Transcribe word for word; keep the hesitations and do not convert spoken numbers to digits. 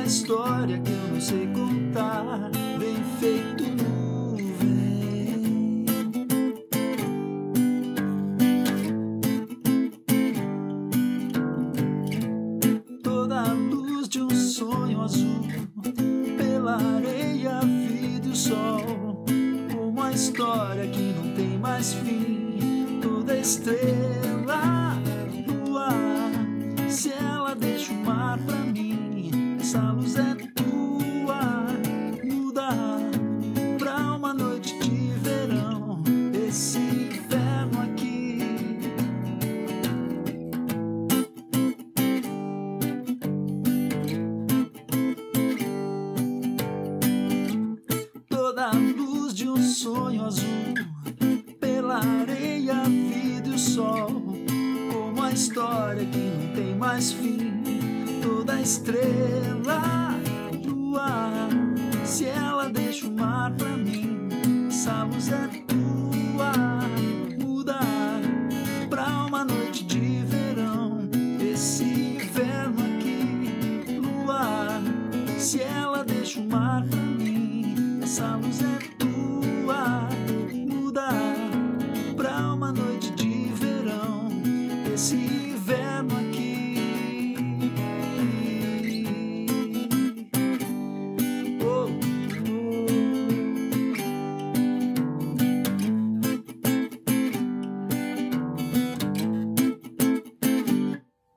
história que eu não sei contar, vem feito nuvem. Toda a luz de um sonho azul, pela areia, a vida e o sol, uma história que não tem mais fim. Toda estrela no ar, se ela deixa o mar pra mim, essa luz é tua. Muda pra uma noite de verão, esse inferno aqui. Toda a luz de um sonho azul, pela areia, a vida e o sol, como a história que não tem mais fim. Toda estrela no ar, se ela deixa o mar pra mim, essa luz é